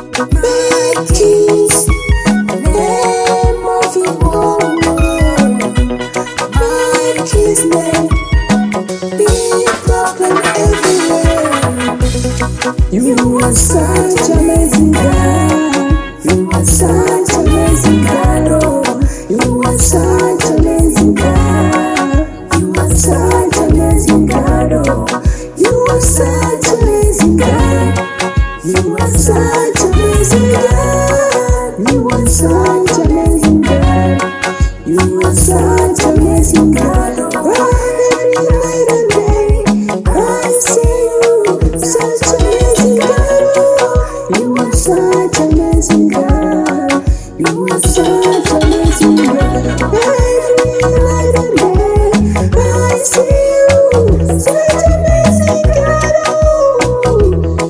My keys, name of your woman. My keys, name, big problem everywhere. You are such amazing God. You are such amazing God. Oh, you are such amazing God. You are such amazing God. Oh, you are such amazing God. You are such amazing God. You are such amazing God. You are such amazing God. Oh, every night and day I see you, such amazing God. Oh, you are such amazing God. You are such amazing God. Every night and day I see you, such amazing God. Oh,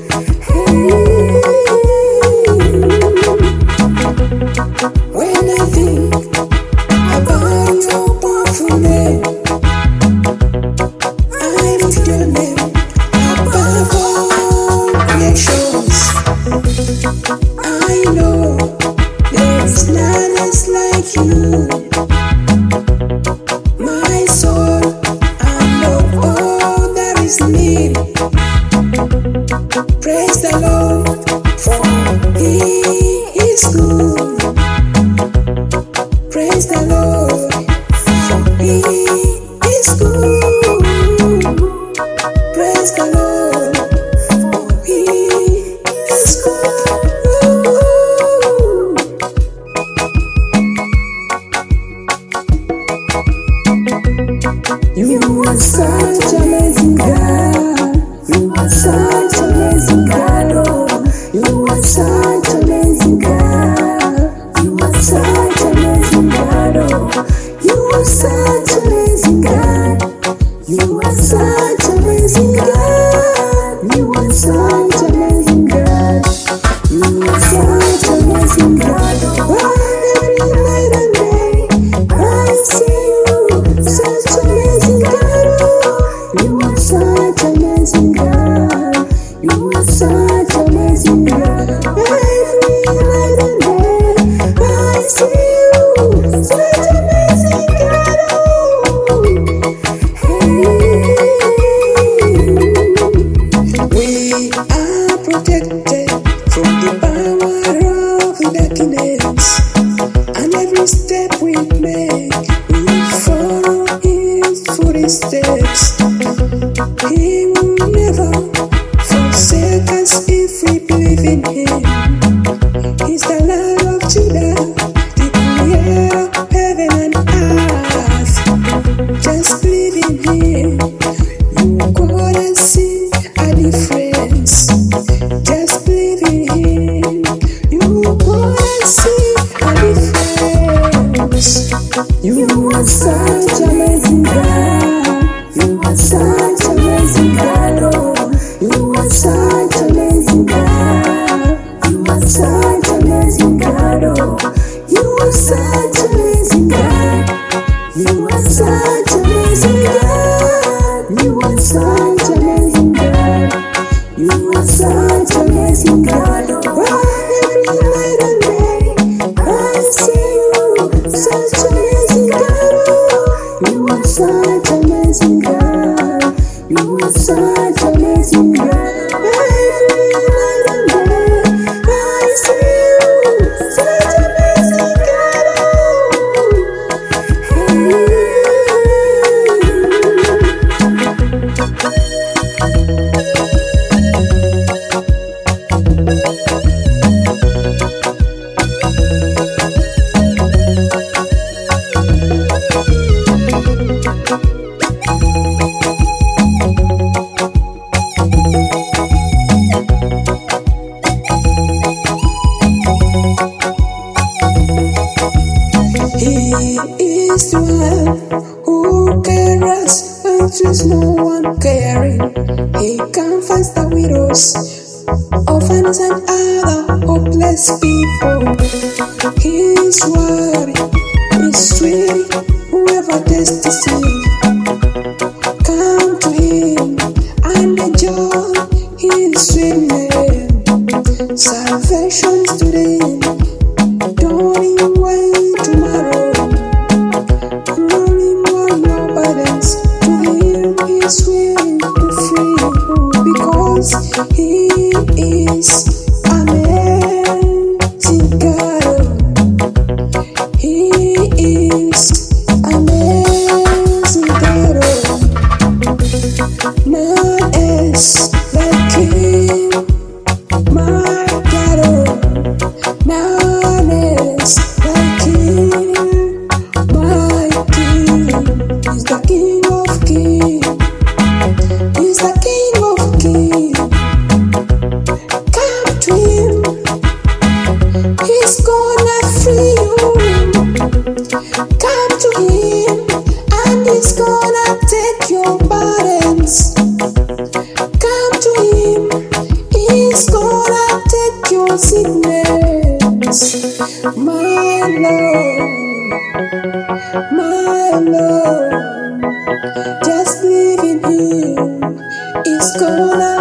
when I think about your powerful name, I lift your name above all creations. I know there is none else like you. My soul, I know all there is need. Praise the Lord, for He is good. Praise the Lord, for He is good. Praise the Lord, for He is good. You are such amazing God. You are such amazing God. Oh, you are such amazing God. You are such amazing God. Oh, you are such amazing God. You are such amazing God. You are such amazing God. You are such amazing God. Oh, every night and day I see you, such amazing God. Oh, you are such amazing God. You are such amazing God. Every night and day I see you, such amazing God. Oh, we are protected from the power of darkness, and every step we make, we follow His footsteps. He will never forsake us if we believe in Him. He's the Lion of Judah, the Creator of heaven and earth. Just believe in Him, you gonna see a difference. Just believe in Him, you gonna see a difference. You are such amazing God. You are such amazing God. Oh, you are such amazing God. You are such amazing God. Oh, you are such amazing God. You are such amazing God. You are such amazing God. You are such amazing God. Oh, every night and day I see you, such amazing God. Oh, you are such amazing God. You are such amazing God. Every night and day I see you, such amazing God. He is the one who cares when there's no one caring. He comforts the widows, orphans and other hopeless people. His word is sweet, whoever tastes it, come to Him and enjoy His sweet name. affections today, don't away tomorrow. Rolling on your burdens to Him is way to free you, because He is amazing God. He is amazing God. None else like Him, my God. None else like Him, my King. He's the King of Kings. He's the King of Kings. Come to Him. He's gonna free you. Come to Him, and He's gonna take your burdens. Come to Him, He's gonna take your sickness. My Lord, just believe in Him. He's gonna